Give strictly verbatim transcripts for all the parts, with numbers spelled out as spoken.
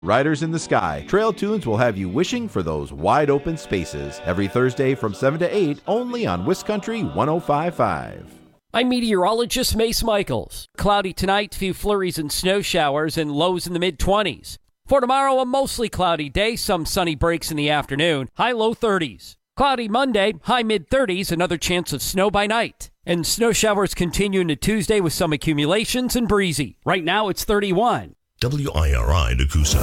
Riders in the Sky. Trail Tunes will have you wishing for those wide open spaces. Every Thursday from seven to eight, only on WisCountry one oh five point five. I'm meteorologist Mace Michaels. Cloudy tonight, few flurries and snow showers, and lows in the mid-twenties. For tomorrow, a mostly cloudy day, some sunny breaks in the afternoon, high low thirties. Cloudy Monday, high mid-thirties, another chance of snow by night. And snow showers continue into Tuesday with some accumulations and breezy. Right now, it's thirty-one. W I R I Nakusa.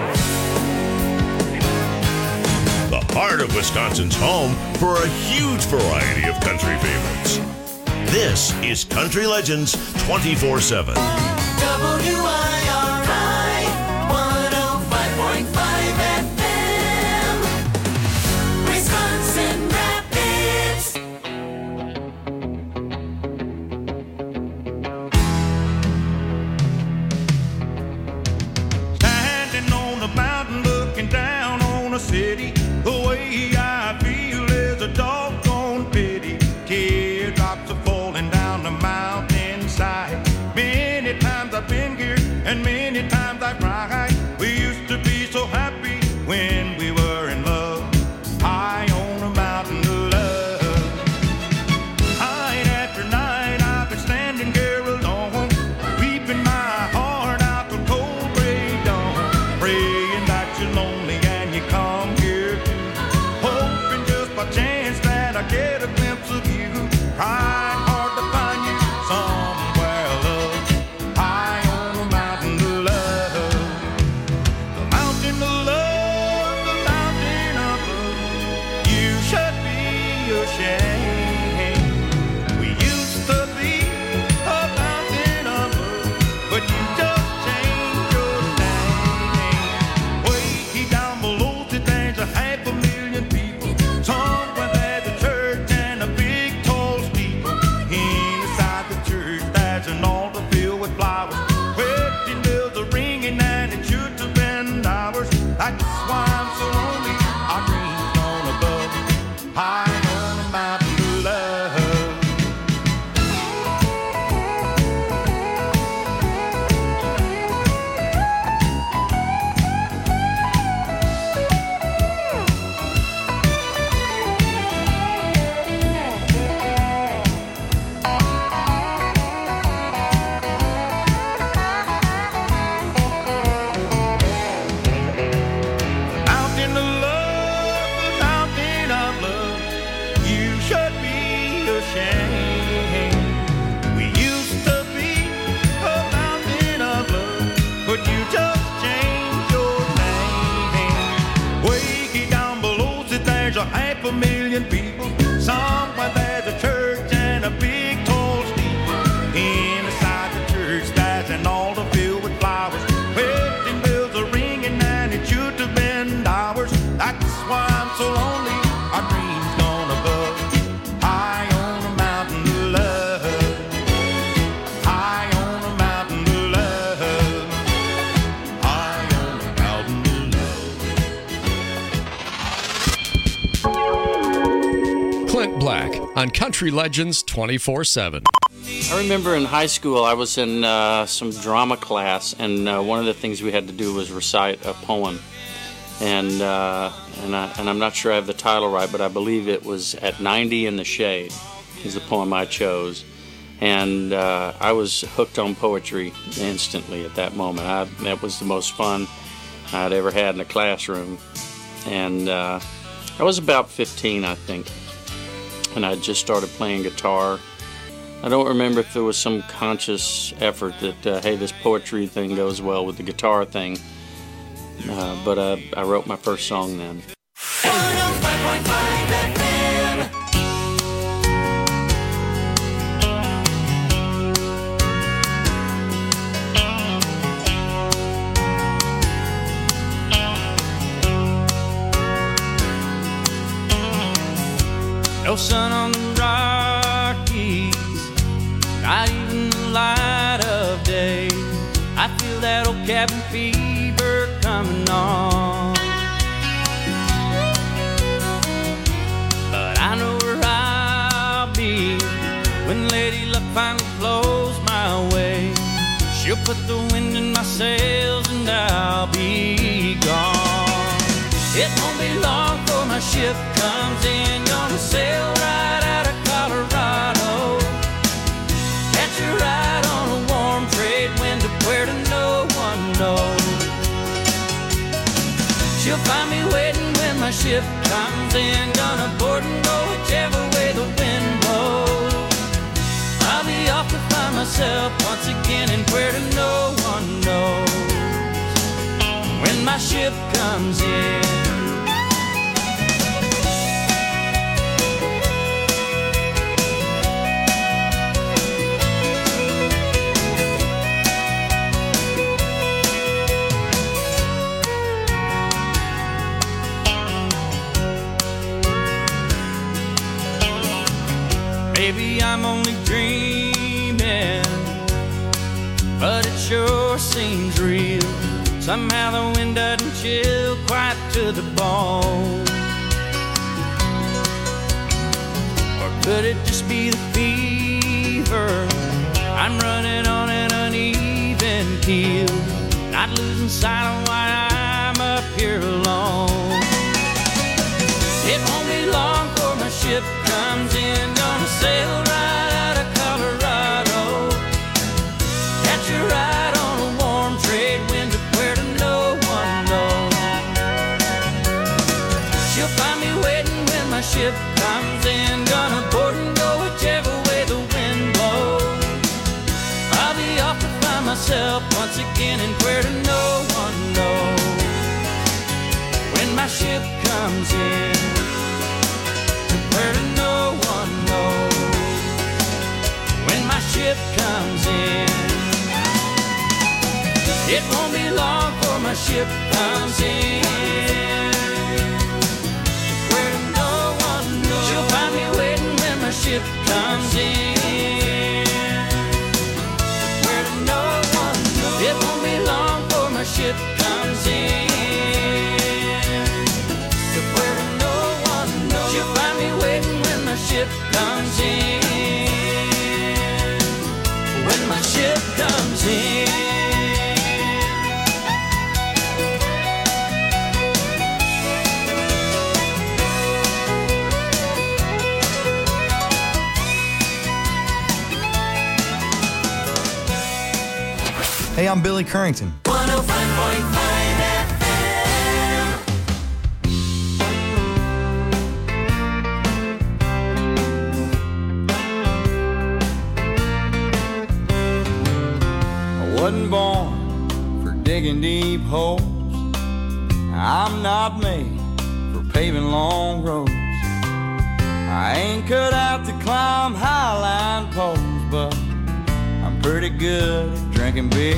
The heart of Wisconsin's home for a huge variety of country favorites. This is Country Legends twenty-four seven. W I R I one oh five point five F M. Wisconsin Rapids. Standing on the mountain looking down on a city, the way I feel is a doggone pity. Teardrops are falling down the mountainside. Many times I've been here and many times I've cried. We used to be so happy when we were in love, high on a mountain of love. Night after night I've been standing here alone, weeping my heart out the cold gray dawn, praying that you're lonely and you come here, hoping just by chance that I get a glimpse of you. Trying hard to find you somewhere, love, high on the mountain of love. The mountain of love, the mountain of love. You should be ashamed. We used to be a mountain of love, but you just changed your name. Way down below today, there's a half a million people. Somewhere there's a church and a big tall steeple. Inside the church there's an altar filled with flowers. Wedding bells are ringing and it should have been ours. That's why I'm so lonely. Our dreams gone above, high on a mountain of love. Mountain of love, the mountain of love. You should be ashamed. We used to be a mountain of love, but you just changed your name. Way down below, see, there's a half a million people. Somewhere there's a church and a big tall steeple. Inside the church there's an altar filled with flowers. Wedding bells are ringing and it should have been ours. That's why I'm so lonely. Our dreams gone above, high on a mountain of love, high on a mountain of love, high on a mountain of love. Clint Black on Country Legends twenty-four seven. I remember in high school I was in uh, some drama class, and uh, one of the things we had to do was recite a poem. And uh, and, I, and I'm not sure I have the title right, but I believe it was At ninety in the Shade is the poem I chose. And uh, I was hooked on poetry instantly at that moment. I, that was the most fun I'd ever had in a classroom. And uh, I was about fifteen, I think, and I just started playing guitar. I don't remember if there was some conscious effort that, uh, hey, this poetry thing goes well with the guitar thing. Uh, but uh, I wrote my first song then. one oh five point five F M. No sun on the Rockies, not even the light of day. I feel that old cabin fever coming on, but I know where I'll be when Lady Luck finally blows my way. She'll put the wind in my sails and I'll be ship comes in, gonna sail right out of Colorado. Catch a ride on a warm trade wind to where to no one knows. She'll find me waiting when my ship comes in, gonna board and go whichever way the wind blows. I'll be off to find myself once again in where to no one knows. When my ship comes in. Maybe I'm only dreaming, but it sure seems real. Somehow the wind doesn't chill quite to the bone. Or could it just be the fever? I'm running on an uneven keel, not losing sight of why I'm up here alone. It won't be long before my ship comes in, gonna sail right out of Colorado. Catch a ride on a warm trade wind to where to no one knows. She'll find me waiting when my ship comes in, gonna board and go whichever way the wind blows. I'll be off to find myself once again in where to no one knows. When my ship comes in, where to no one knows. When my ship comes in, it won't be long before my ship comes in. Where to no one knows. She'll find me waiting when my ship comes in. Where to no one knows. It won't be long before my ship comes in. Where to no one knows. She'll find me waiting when my ship comes in. When my ship comes in. Hey, I'm Billy Currington. one oh five point five F I wasn't born for digging deep holes. I'm not made for paving long roads. I ain't cut out to climb highline poles, but I'm pretty good at drinking beer.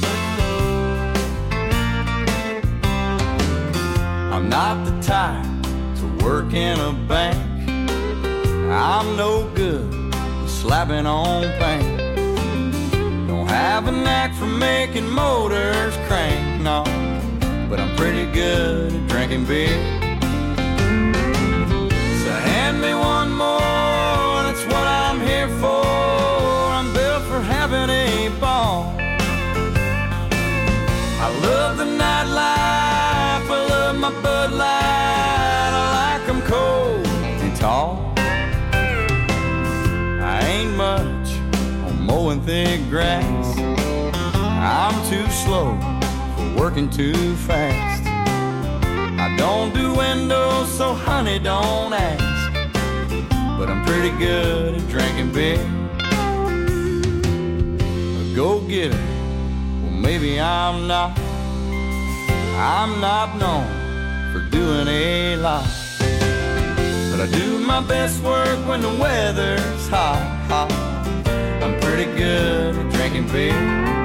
I'm not the type to work in a bank. I'm no good at slapping on paint. Don't have a knack for making motors crank, no, but I'm pretty good at drinking beer. So hand me one more, that's what I'm here for. I'm built for having a ball. I love the nightlife, I love my Bud Light. I like them cold and tall. I ain't much on mowing thick grass. I'm too slow for working too fast. I don't do windows, so honey, don't ask. But I'm pretty good at drinking beer. A go-getter, well maybe I'm not. I'm not known for doing a lot, but I do my best work when the weather's hot, hot. I'm pretty good at drinking beer.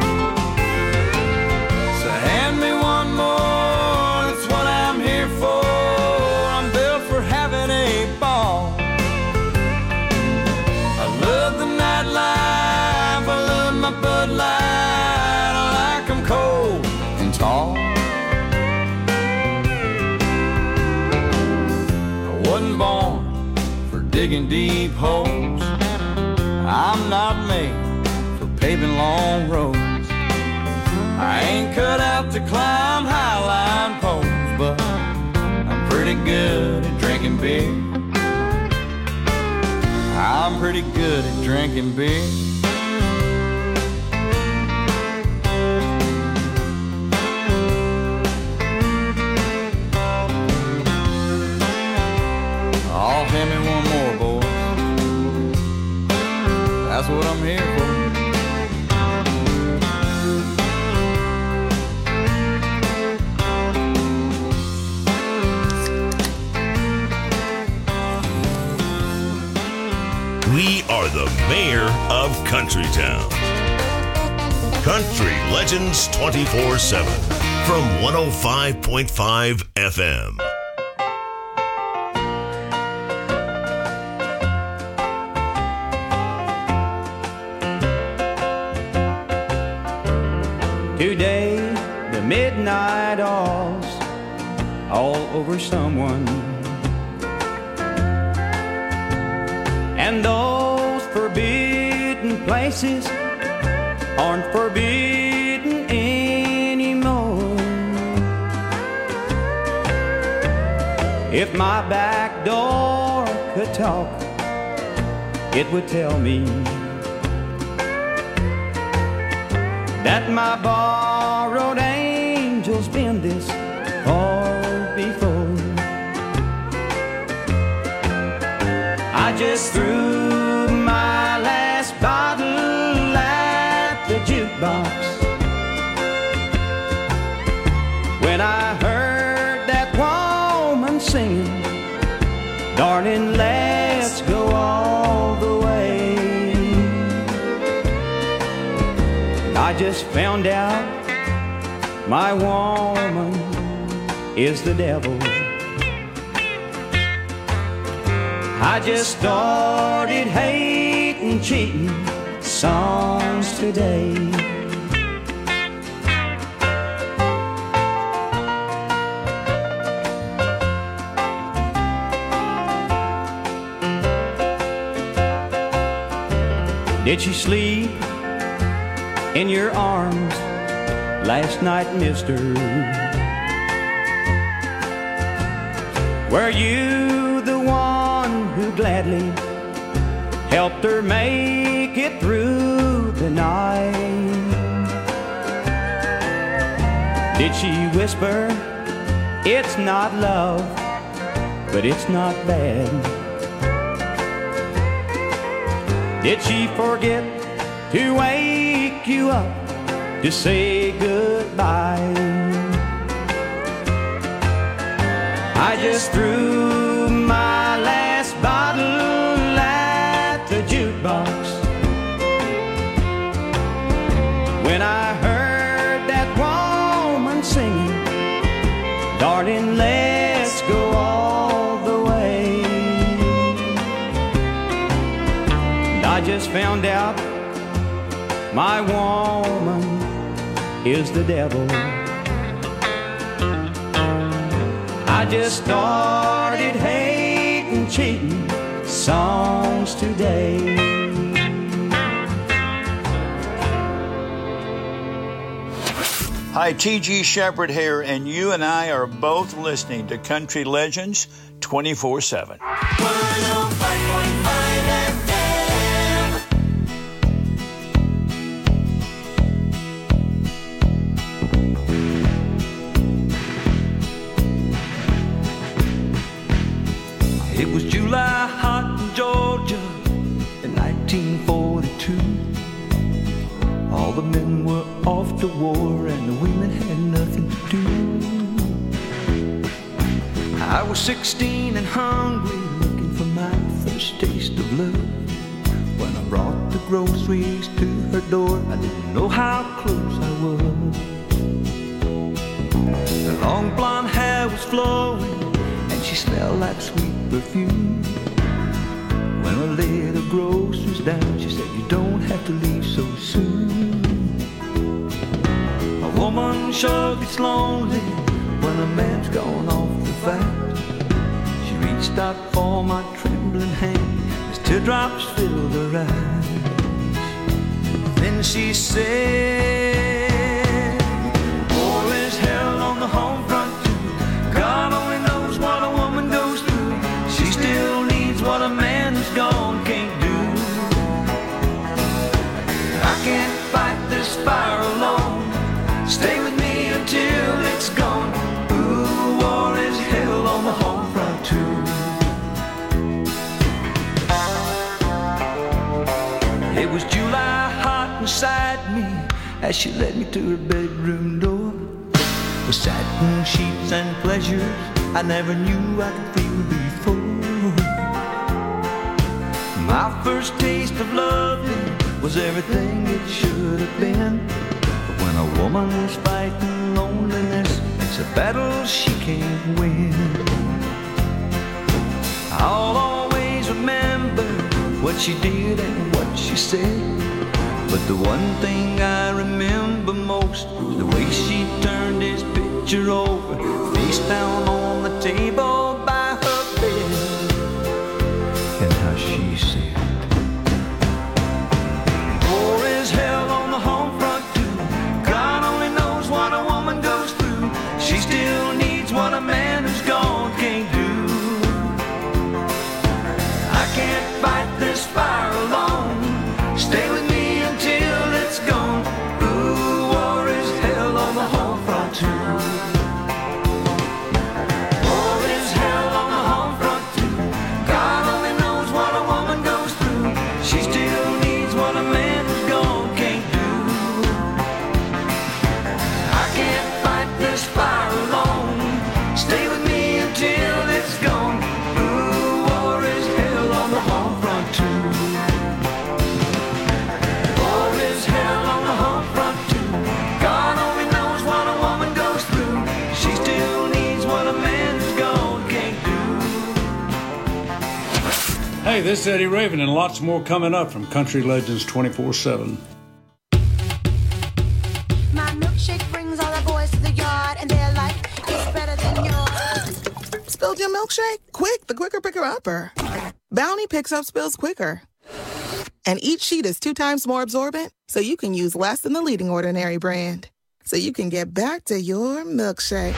So hand me one more, that's what I'm here for. I'm built for having a ball. I love the nightlife, I love my Bud Light. I like them cold and tall. I wasn't born for digging deep holes. I'm not made for paving long roads. I ain't cut out to climb highline poles, but I'm pretty good at drinking beer. I'm pretty good at drinking beer. Oh, hand me one more, boys. That's what I'm here for. We are the mayor of Countrytown. Country Legends twenty-four seven from one oh five point five F M. Today, the midnight all's all over someone. And those forbidden places aren't forbidden anymore. If my back door could talk, it would tell me that my borrowed angel's been this far before. I just threw my last bottle at the jukebox when I heard that woman singing, darling, let's go all the way. I just found out my woman is the devil. I just started hating, cheating songs today. Did she sleep in your arms last night, mister? Were you the one who gladly helped her make it through the night? Did she whisper, it's not love, but it's not bad? Did she forget to wake you up to say goodbye? I just threw my last bottle at the jukebox when I heard that woman singing, darling, let's go all the way. And I just found out my woman is the devil. I just started hating, cheating songs today. Hi, T G Shepherd here, and you and I are both listening to Country Legends twenty-four seven. one oh five point five F M. It was July hot in Georgia in nineteen forty-two. All the men were off to war and the women had nothing to do. I was sixteen and hungry, looking for my first taste of love. When I brought the groceries to her door, I didn't know how close I was. Her long blonde hair was flowing and she smelled like sweet perfume. When I laid her groceries down, she said, you don't have to leave so soon. A woman sure gets lonely when a man's gone off the fast. She reached out for my trembling hand as teardrops filled her eyes. Then she said, war is hell on the home front too. God only knows what a woman goes through. She as she led me to her bedroom door. With satin sheets and pleasures I never knew I could feel before. My first taste of loving was everything it should have been. But when a woman is fighting loneliness, it's a battle she can't win. I'll always remember what she did and what she said. But the one thing I remember most is the way she turned his picture over, face down on the table by her bed, and how she said, "War is hell on the home front too. God only knows what a woman goes through. She still needs what a man who's gone can't do. I can't fight this fire alone. Stay with me until it's gone. Ooh, war is hell on the home front too. War is hell on the home front too. God only knows what a woman goes through. She still needs what a man who's gone can't do. I can't fight this fire alone. Stay with me until it's gone. Ooh, war is hell on the home front too. War is hell on the home front too. God only knows what a woman goes through. She still needs what a man who's gone can't do." Hey, this is Eddie Raven, and lots more coming up from Country Legends twenty-four seven. My milkshake brings all the boys to the yard, and they're like, it's better than yours. Spilled your milkshake? Quick, the quicker picker upper. Bounty picks up spills quicker. And each sheet is two times more absorbent, so you can use less than the leading Ordinary brand. So you can get back to your milkshake.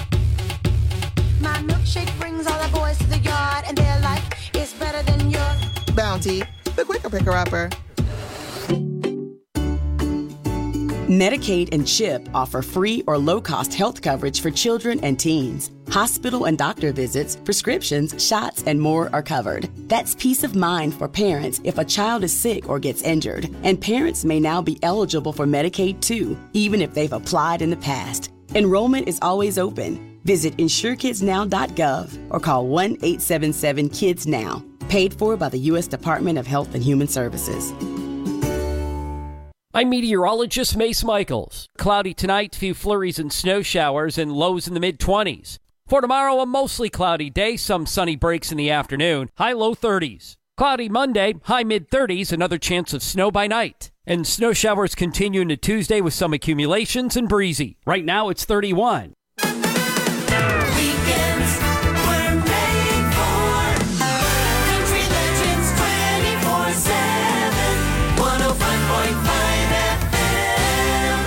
My milkshake brings all the boys to the yard, and they're like, it's better than yours. Bounty, the quicker picker upper. Medicaid and CHIP offer free or low-cost health coverage for children and teens. Hospital and doctor visits, prescriptions, shots, and more are covered. That's peace of mind for parents if a child is sick or gets injured. And parents may now be eligible for Medicaid too, even if they've applied in the past. Enrollment is always open. Visit insure kids now dot gov or call one eight seven seven kids now. Paid for by the U S Department of Health and Human Services. I'm meteorologist Mace Michaels. Cloudy tonight, few flurries and snow showers, and lows in the mid twenties. For tomorrow, a mostly cloudy day, some sunny breaks in the afternoon, high low thirties. Cloudy Monday, high mid thirties, another chance of snow by night. And snow showers continue into Tuesday with some accumulations and breezy. Right now, it's thirty-one. Weekends were made for Country Legends twenty-four seven, one oh five point five F M.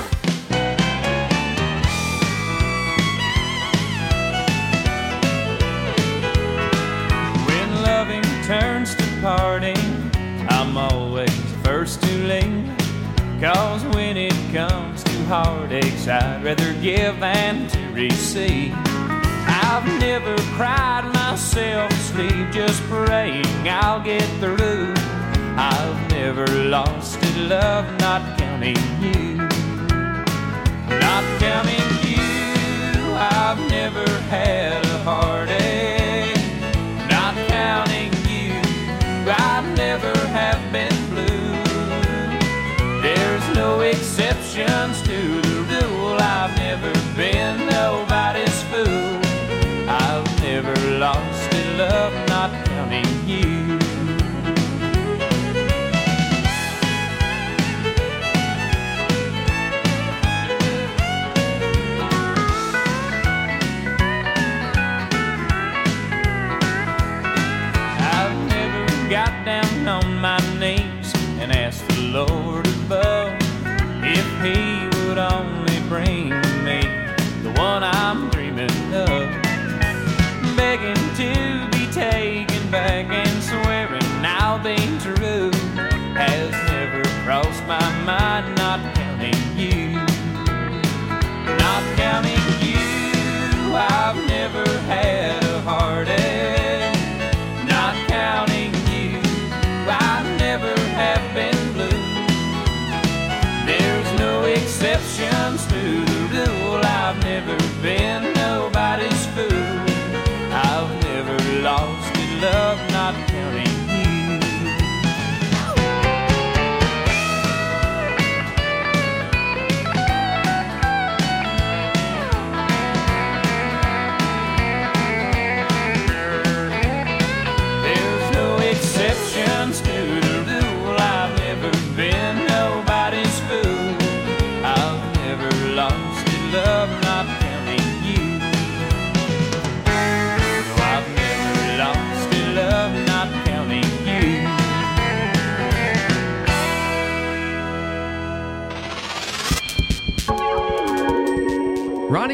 When loving turns to parting, I'm always first to leave. 'Cause when it comes to heartaches, I'd rather give than to receive. I've never cried myself to sleep, just praying I'll get through. I've never lost a love, not counting you. Not counting you, I've never had a heartache. Not counting you, I never have been blue. There's no exceptions to the rule. I've never been nobody's fool. I've never lost a love, not counting you.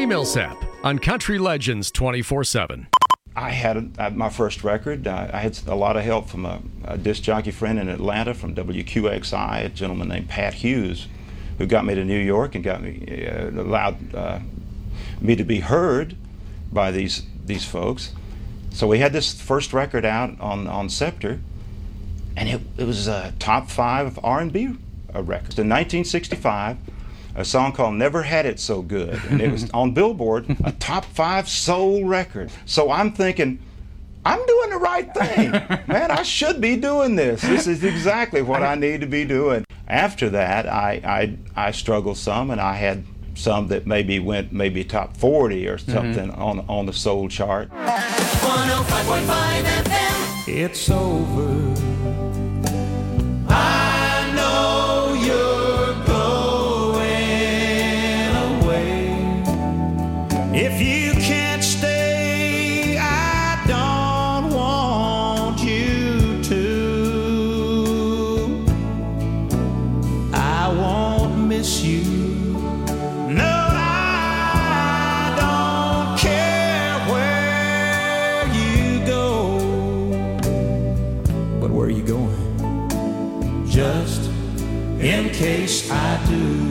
Millsap on Country Legends twenty-four seven. I had a, my first record. I, I had a lot of help from a, a disc jockey friend in Atlanta from W Q X I, a gentleman named Pat Hughes, who got me to New York and got me uh, allowed uh, me to be heard by these these folks. So we had this first record out on on Scepter, and it, it was a top five R and B record. In nineteen sixty-five, a song called Never Had It So Good, and it was on Billboard, a top five soul record. So I'm thinking, I'm doing the right thing. Man, I should be doing this. This is exactly what I need to be doing. After that, I, I, I struggled some, and I had some that maybe went maybe top forty or something mm-hmm. on, on the soul chart. one oh five point five F M. It's over. I know you're going away. If you can't stay, I don't want you to. I won't miss you. No, I don't care where you go. But where are you going? Just in case I do.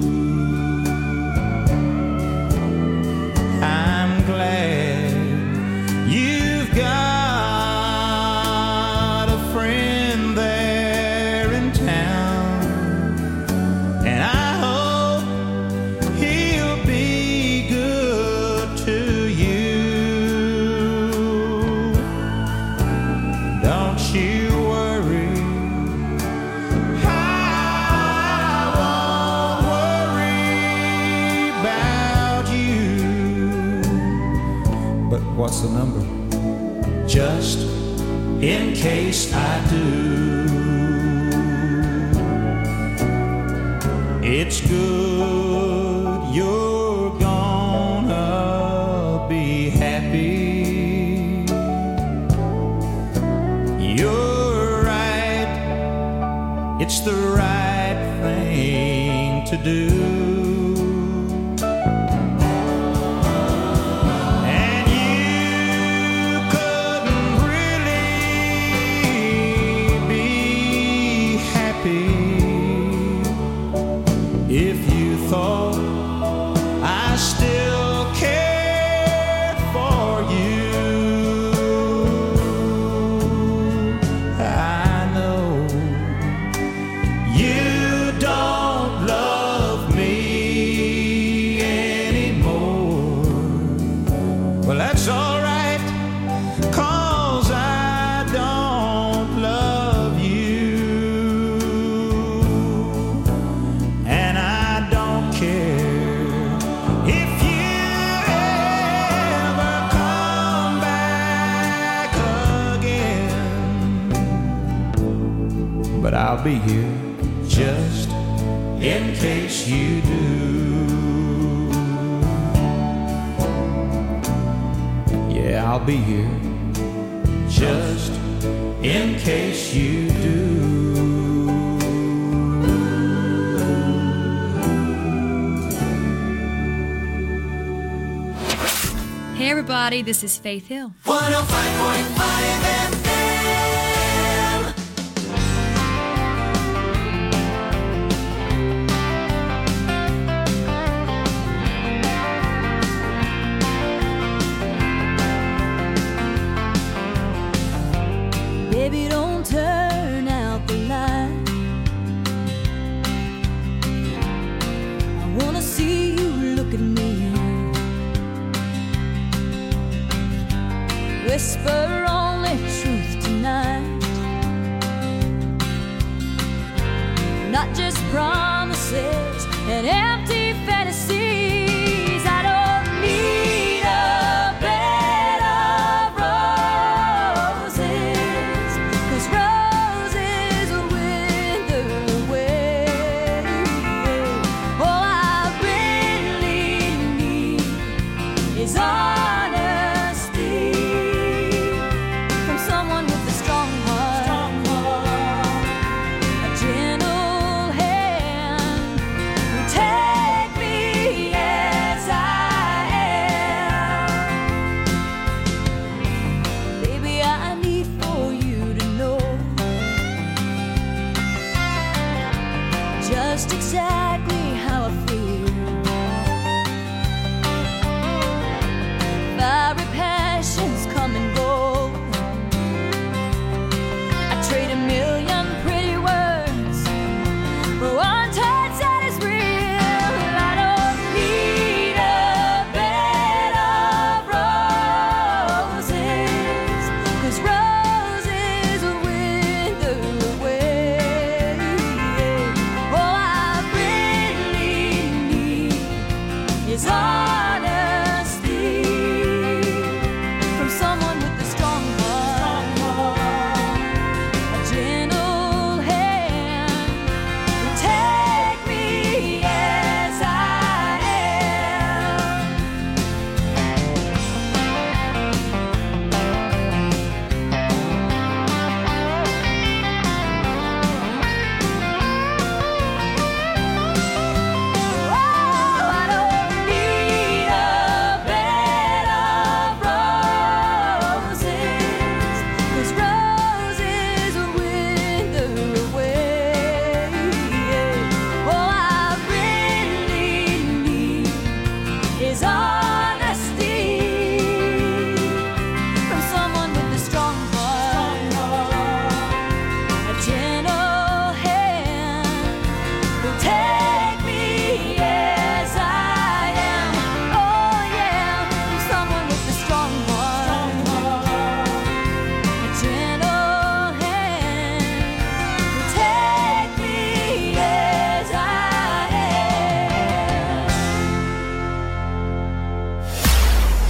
I'm glad you've got a friend there in town, and I hope he'll be good to you. Don't you worry, I won't worry about you. But what's the number? Just in case I do. It's good you're gonna be happy. You're right, it's the right thing to do. And you couldn't really be happy if you thought I still cared for you. I know you don't love me anymore. Well, that's all right, 'cause I don't love you, and I don't care if you ever come back again. But I'll be here. Just in case you do. Yeah, I'll be here. Just in case you do. Hey everybody, this is Faith Hill. one oh five point five F M. Baby, don't turn out the light. I wanna see you look at me. Whisper only truth tonight, not just promises and empty fantasies. I don't need a bed of roses, 'cause roses will wither away. All I really need is honesty from someone with a strong heart, a gentle hand who take me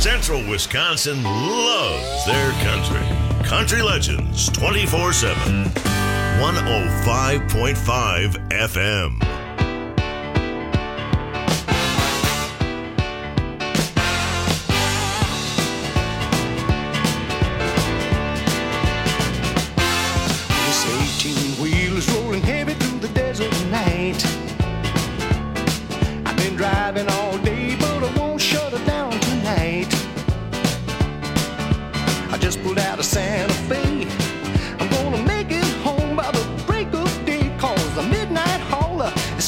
Central Wisconsin loves their country. Country Legends twenty-four seven. one oh five point five F M. This eighteen-wheel is rolling heavy through the desert night. I've been driving all day, but I won't shut it down tonight. I just pulled out of Santa Fe. I'm gonna make it home by the break of day, cause the midnight hauler is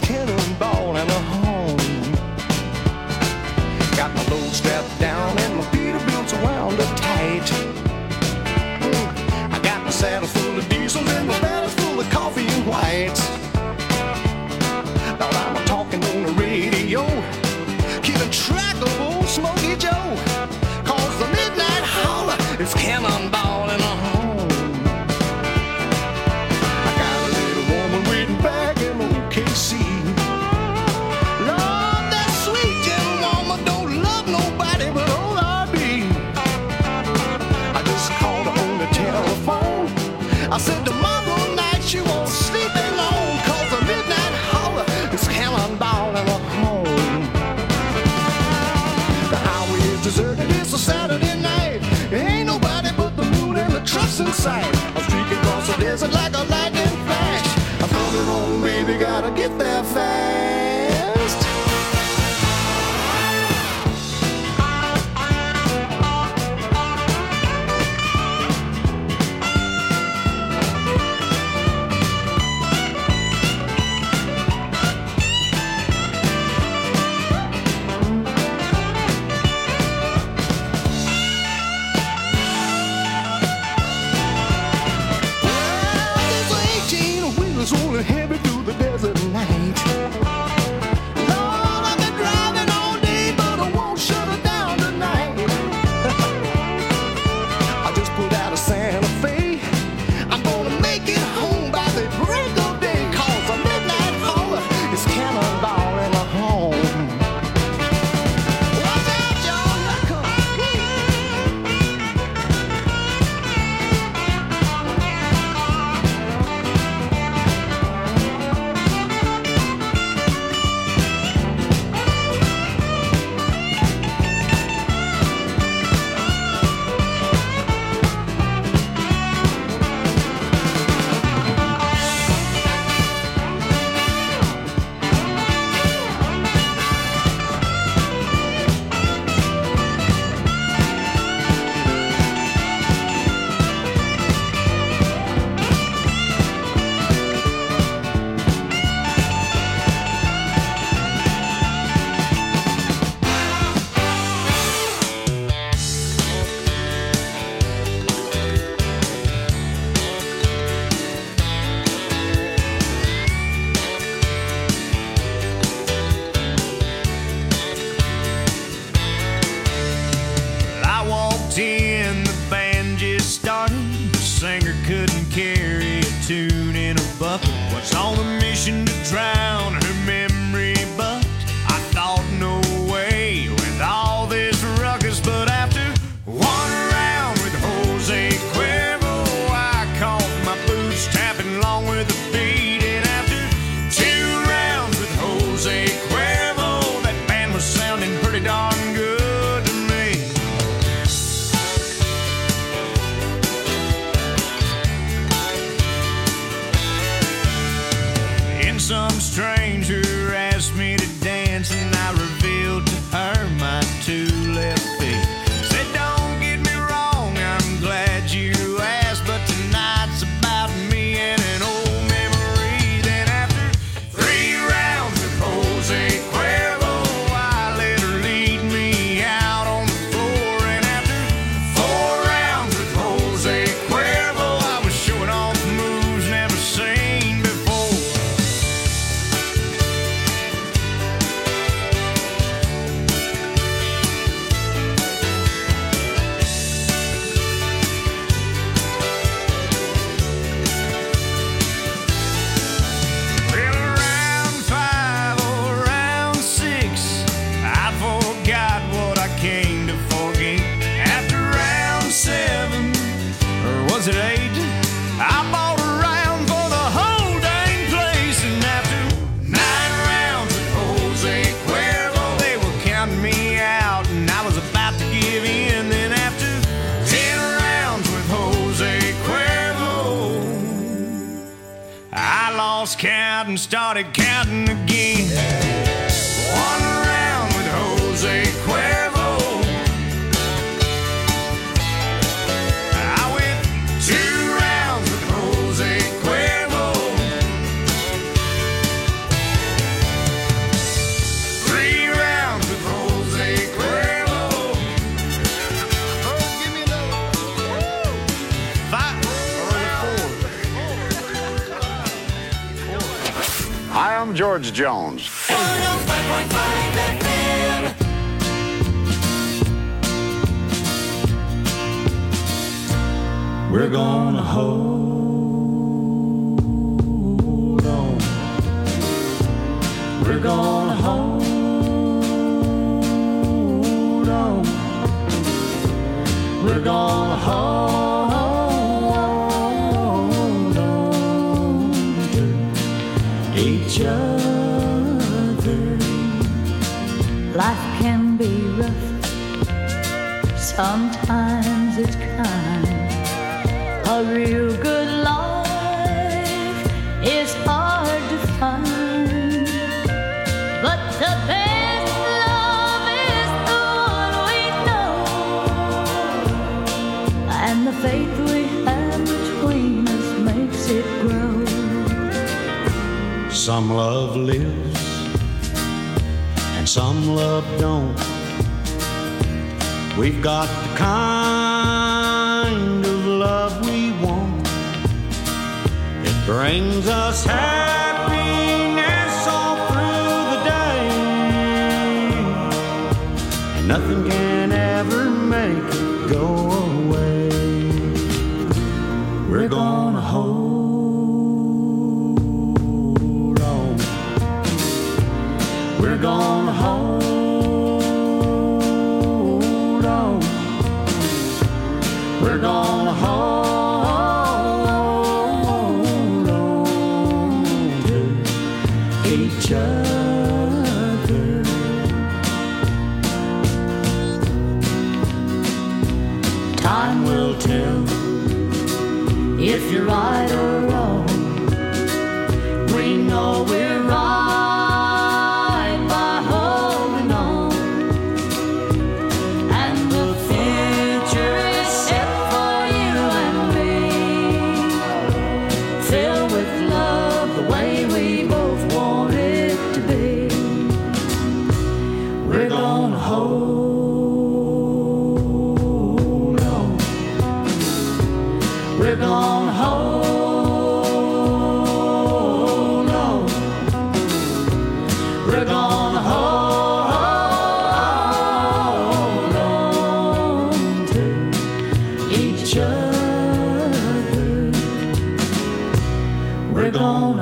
and started counting again. One round with Jose Cuervo. I went two rounds with Jose Cuervo. Three rounds with Jose Cuervo. Oh, give me another. Five. Hi, I'm George Jones. We're gonna hold on. We're gonna hold on. We're gonna hold on to each other. Life can be rough, sometimes it's kind. A real good life is hard to find, but the best love is the one we know, and the faith we have between us makes it grow. Some love lives and some love don't. We've got the kind of love we want. It brings us happiness all through the day, and nothing can ever make it go away. We're gonna hold on. We're gonna hold on. We're gonna hold on to each other. Time will tell if you're right or wrong. We know we're right by holding on, and the future is set for you and me, filled with love the way we both want it to be. We're gonna hold on. We're gonna hold on. We're gonna hold on to each other. We're gonna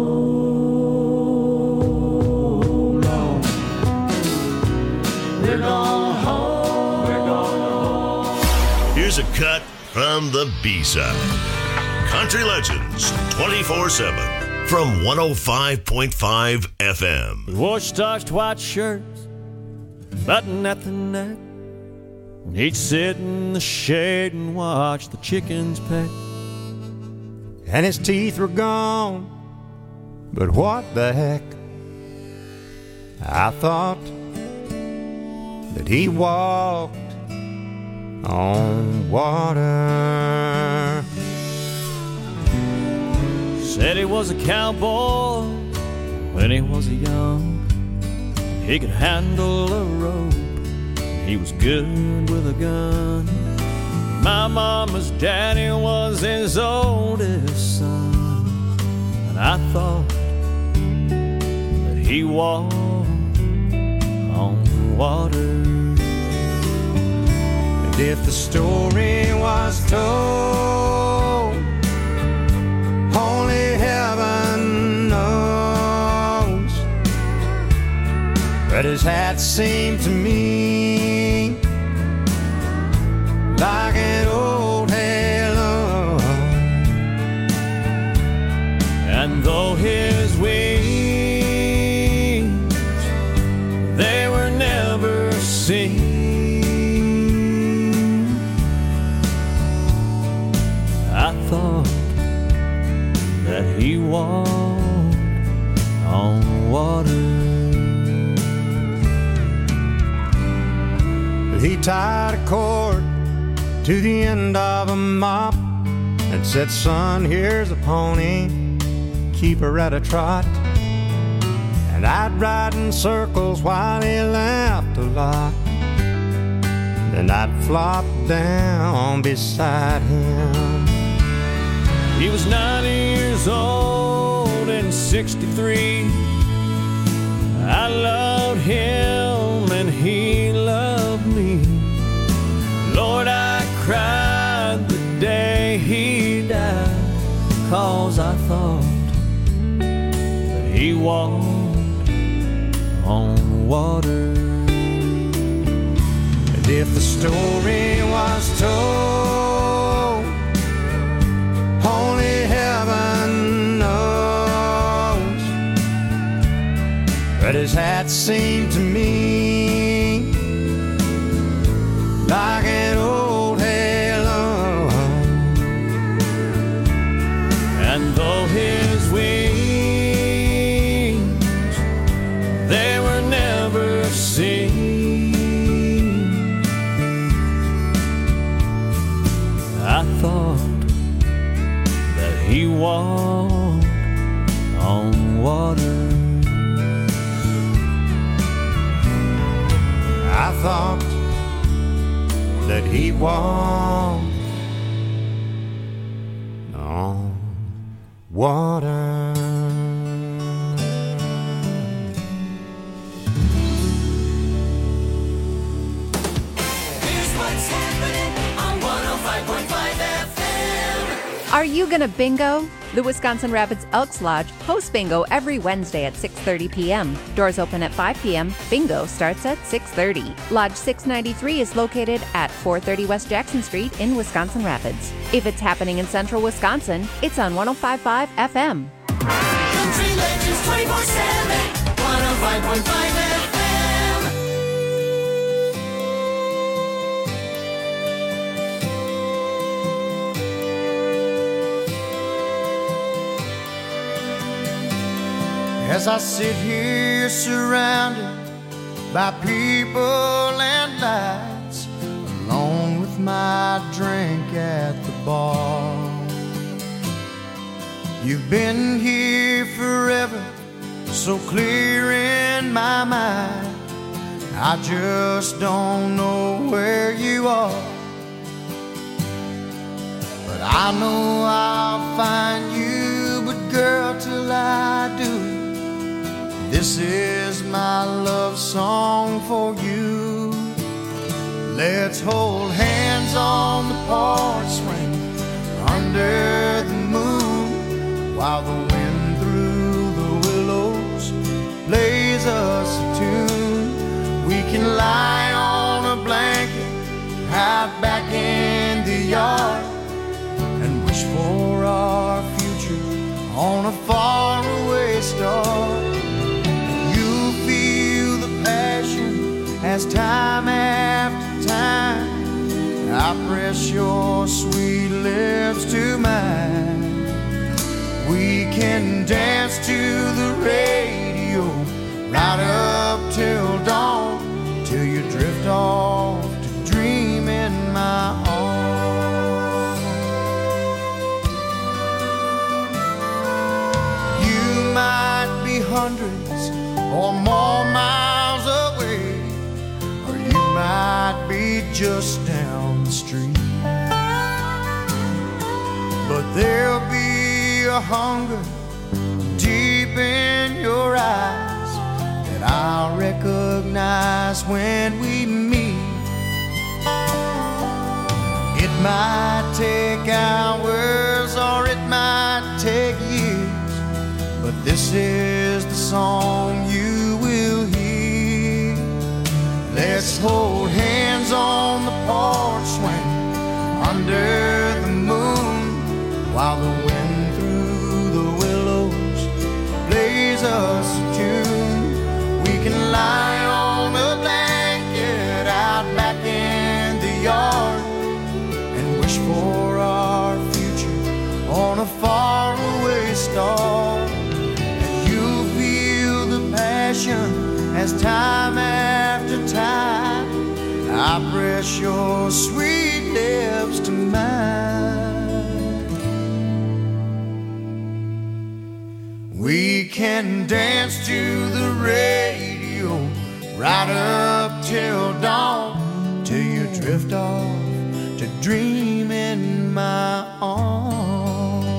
hold on. We're gonna hold. We're gonna hold. Here's a cut from the B-side. Country Legends twenty-four seven from one oh five point five F M. He wore starched white shirts, button at the neck. He'd sit in the shade and watch the chickens peck. And his teeth were gone, but what the heck? I thought that he walked on water. Said he was a cowboy when he was young. He could handle a rope, he was good with a gun. My mama's daddy was his oldest son, and I thought that he walked on water. And if the story was told, only heaven knows. But his hat seemed to me like an old halo, and though his wings they were never seen, I thought that he walked tied a cord to the end of a mop and said, son, here's a pony, keep her at a trot. And I'd ride in circles while he laughed a lot. Then I'd flop down beside him. He was ninety years old and sixty-three. I loved him and he loved me. Lord, I cried the day he died, 'cause I thought that he walked on water. And if the story was told, only heaven knows. But his hat seemed to me like an old halo, and though his wings, they were never seen, I thought that he walked on water. I thought that he walked on water. Here's what's happening on one oh five point five F M. Are you gonna bingo? The Wisconsin Rapids Elks Lodge hosts bingo every Wednesday at six thirty p.m. Doors open at five p.m. Bingo starts at six thirty. Lodge six ninety-three is located at four thirty West Jackson Street in Wisconsin Rapids. If it's happening in central Wisconsin, it's on one oh five point five F M. Country Legends twenty-four seven, one oh five point five F M. As I sit here surrounded by people and lights, alone with my drink at the bar. You've been here forever, so clear in my mind, I just don't know where you are. But I know I'll find you, but girl, till I do, this is my love song for you. Let's hold hands on the porch swing under the moon, while the wind through the willows plays us a tune. We can lie on a blanket out back in the yard and wish for our future on a faraway star. As time after time I press your sweet lips to mine, we can dance to the radio right up till dawn, till you drift off to dream in my arms. You might be hundreds or more miles away, might be just down the street, but there'll be a hunger deep in your eyes that I'll recognize when we meet. It might take hours or it might take years, but this is the song you will hear. Let's hold hands on the porch swing under the moon, while the wind through the willows plays us a tune. We can lie on a blanket out back in the yard and wish for our future on a faraway star. And you'll feel the passion as time after time I press your sweet lips to mine. We can dance to the radio right up till dawn, till you drift off to dream in my arms.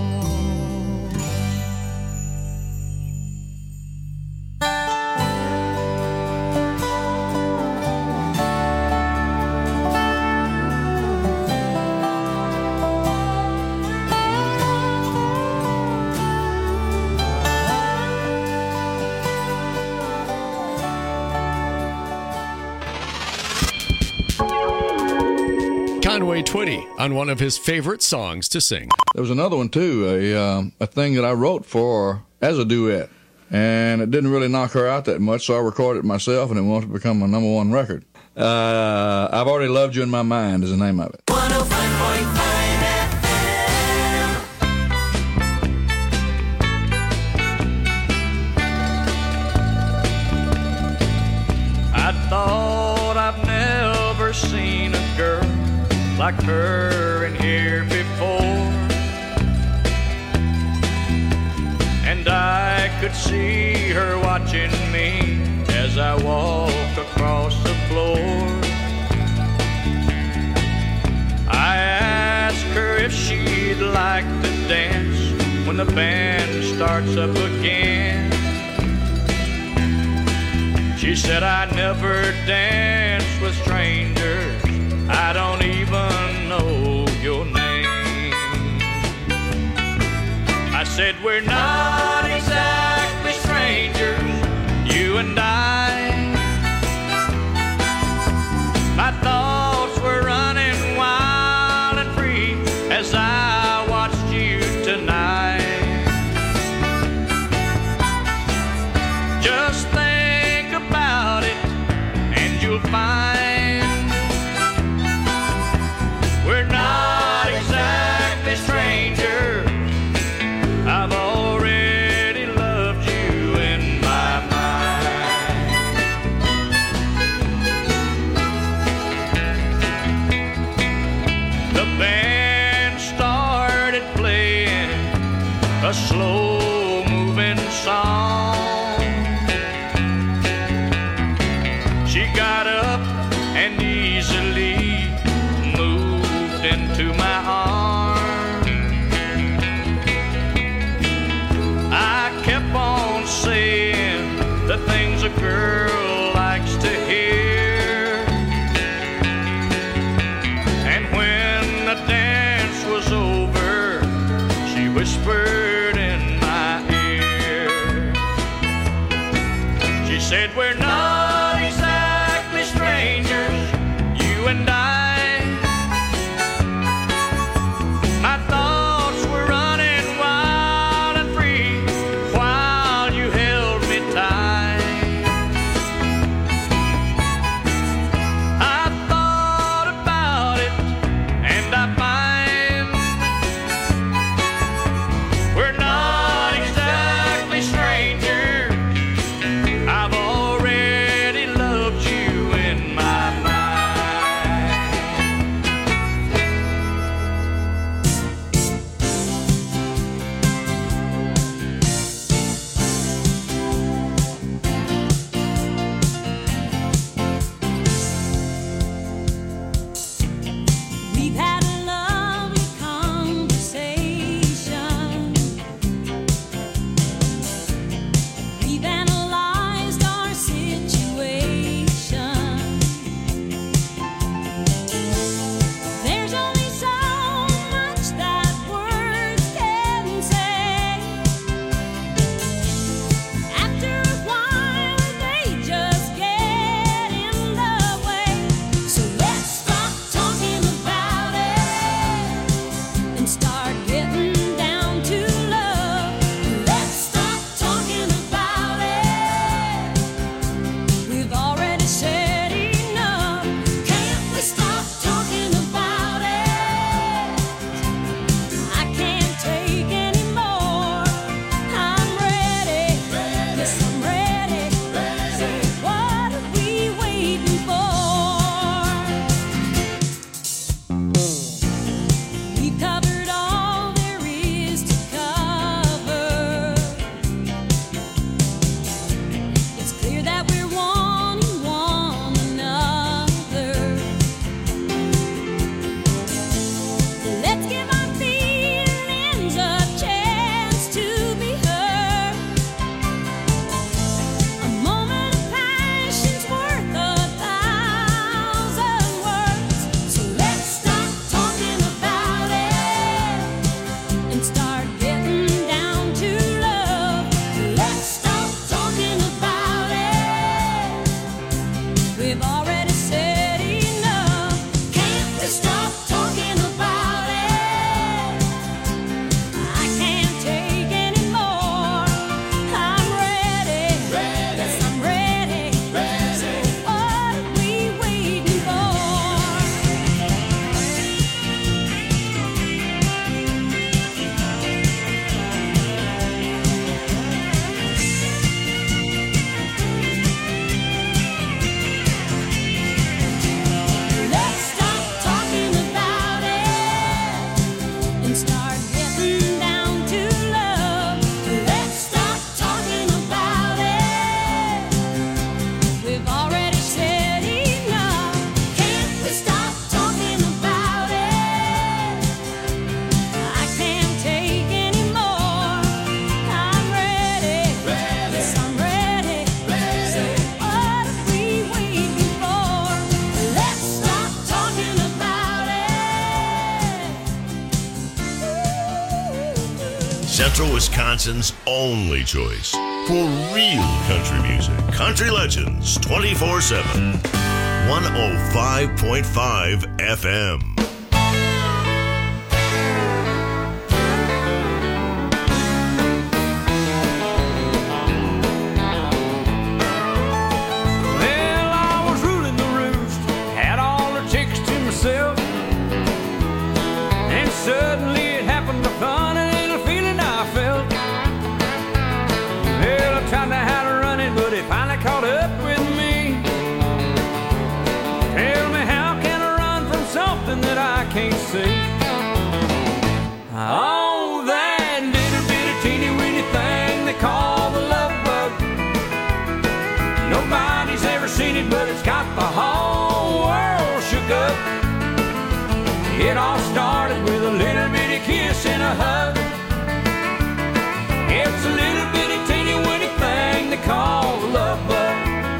Conway Twitty on one of his favorite songs to sing. There was another one, too, a, um, a thing that I wrote for as a duet. And it didn't really knock her out that much, so I recorded it myself, and it went to become a number one record. Uh, I've Already Loved You in My Mind is the name of it. one oh five point five F M. I thought I've never seen a girl like her in here before, and I could see her watching me as I walked across the floor. I asked her if she'd like to dance when the band starts up again. She said, I never dance with strangers, I don't even know your name. I said, we're not exactly strangers, you and I. My thoughts were running wild and free as I watched you tonight. Just think about it and you'll find we're not exactly strangers. I've already loved you in my mind. The band started playing a slow-moving song. She got up and easily into my arms. I kept on saying the things a girl likes to hear, and when the dance was over, she whispered in my ear. She said, we're not exactly strangers, you and I. Central Wisconsin's only choice for real country music. Country Legends twenty-four seven. one oh five point five F M. Well, I was ruling the roost, had all the chicks to myself, and suddenly it happened to fun and little feeling I felt. Well, I tried to how to run it, but it finally caught up with me. Tell me, how can I run from something that I can't see? Oh, that little bitty teeny weeny thing they call the love bug. Nobody's ever seen it, but it's got the whole world shook up. It all started with a little bitty kiss and a hug. It's a little bitty teeny weeny thing they call the love bug.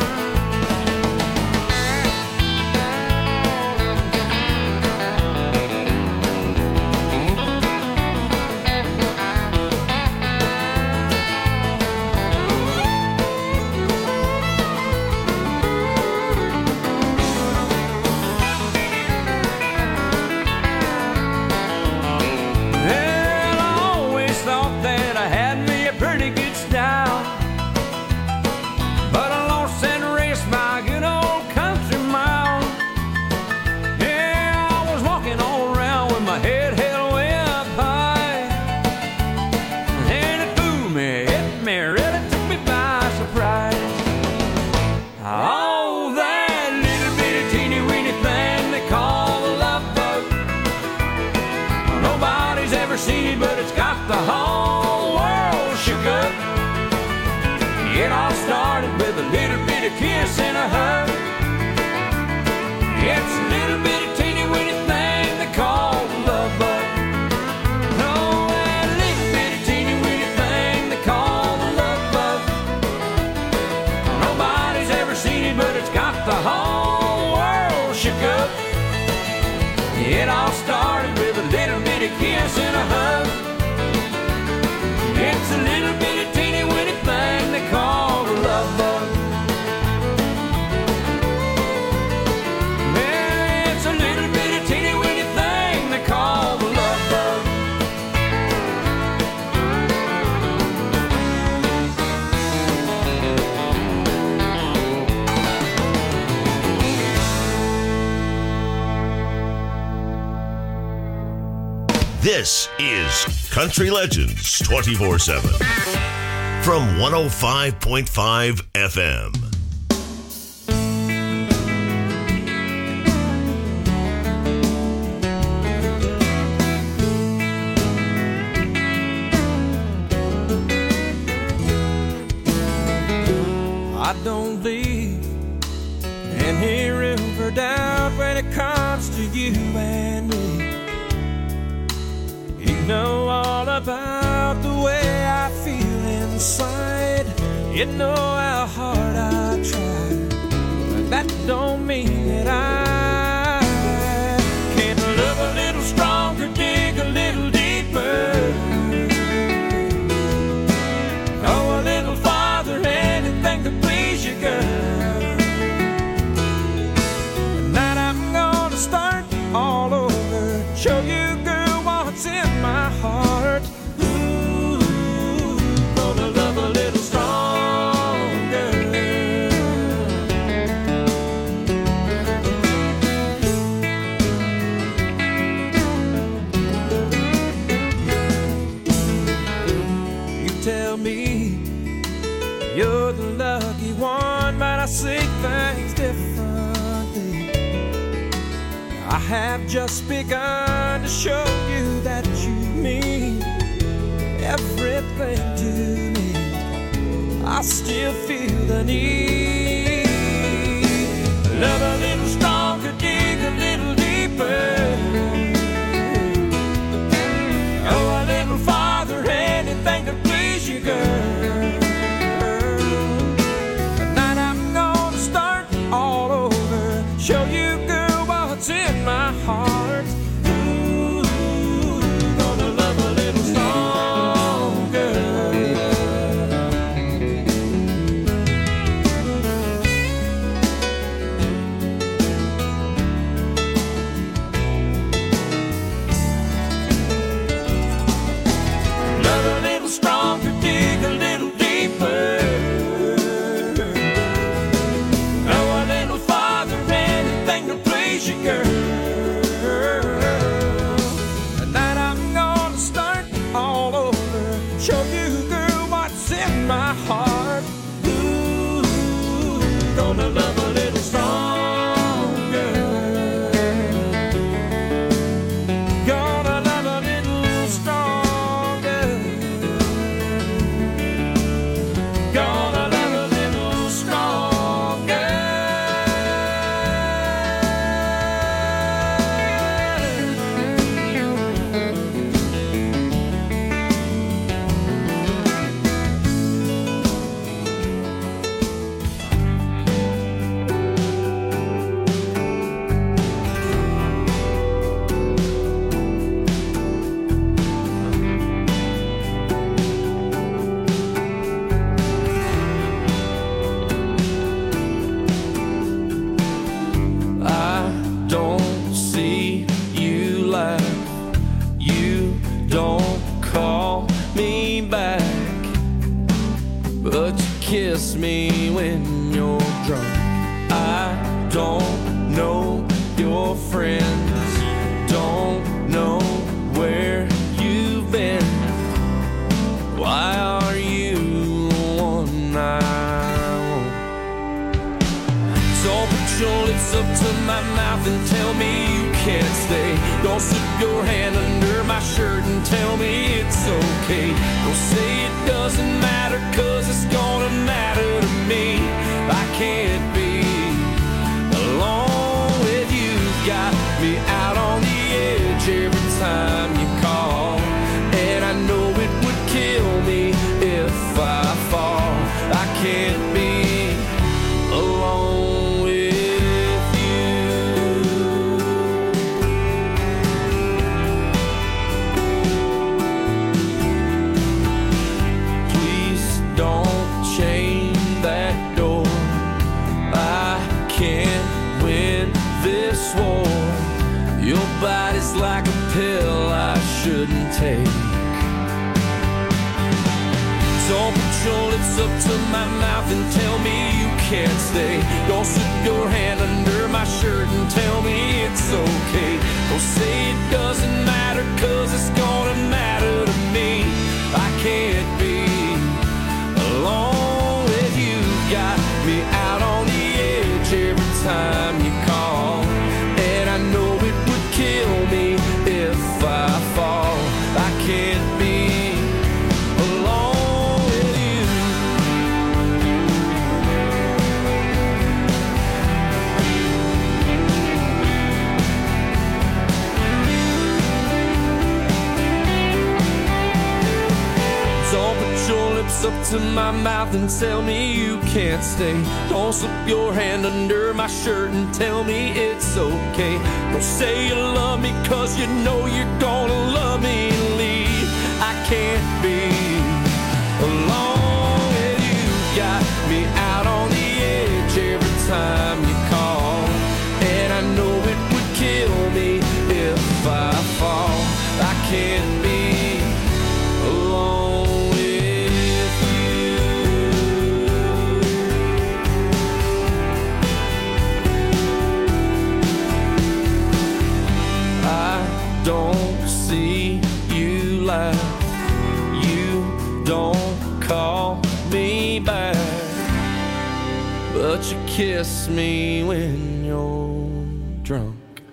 Well, I always thought that I had me a pretty good style, but I lost and raced my good old country mile. Yeah, I was walking all around with my head held way up high, and it fooled me, hit me, really took me by surprise. Oh, that little bitty teeny weeny thing they call the love bug. Nobody's ever seen it, but it's got the whole world shook up. It all started with a little bitty kiss and a hug. It's a little bitty teeny weeny thing they call the love bug. No, that little bitty teeny weeny thing they call the love bug. Nobody's ever seen it, but it's got the whole world shook up. It all started with a little bitty kiss and a hug. It's a little bitty teeny weeny thing they call the love bug. Well, it's a little bitty teeny weeny thing they call the love bug. This is Country Legends twenty-four seven from one oh five point five F M. I don't leave any room for doubt when it comes to you and me. You know all about the way I feel inside. You know how hard I try, but that don't mean that I can't love a little stronger, dig a little deeper, go a little farther, anything to please you, girl. Tonight I'm gonna start all over, show you, girl, what's in my heart. Ooh, gonna love a little stronger. You tell me you're the lucky one, but I see things differently. I have just begun to show you that you mean everything to me. I still feel the need. Love a little stronger, dig a little deeper, go a little farther, anything to please you, girl. Tonight I'm gonna start all over, show you, girl, what's in my heart. Ooh, gonna love a little stronger. kiss me when you're drunk. I don't know your friends, don't know where you've been. Why are you the one I want? Don't put your lips up to my mouth and tell me you can't stay. Don't slip your hand under my shirt and tell me it's okay. Don't say it doesn't matter, cause it's gonna matter to me. I can't be alone with you. Got me out on the edge every time you call, and I know it would kill me if I fall. I can't be alone with your body's like a pill I shouldn't take. Don't put your lips up to my mouth and tell me you can't stay. Don't slip your hand under my shirt and tell me it's okay. Don't say it doesn't matter, cause it's gonna matter to me. I can't be alone with you. Got me out on the edge every time you call, and I know it would kill me if I fall. I can't be alone with you. Don't put your lips up to my mouth and tell me you can't stay. Don't slip your hand under my shirt and tell me it's okay. Don't say you love me, cause you know you're gonna love me and leave. I can't be alone with you. Got me out on the edge every time you call, and I know it would kill me if I fall. I can't be alone with don't see you laugh, you don't call me back, but you kiss me when you're drunk.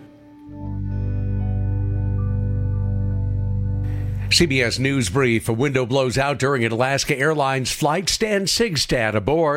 C B S News Brief. A window blows out during an Alaska Airlines flight. Stan Sigstad aboard.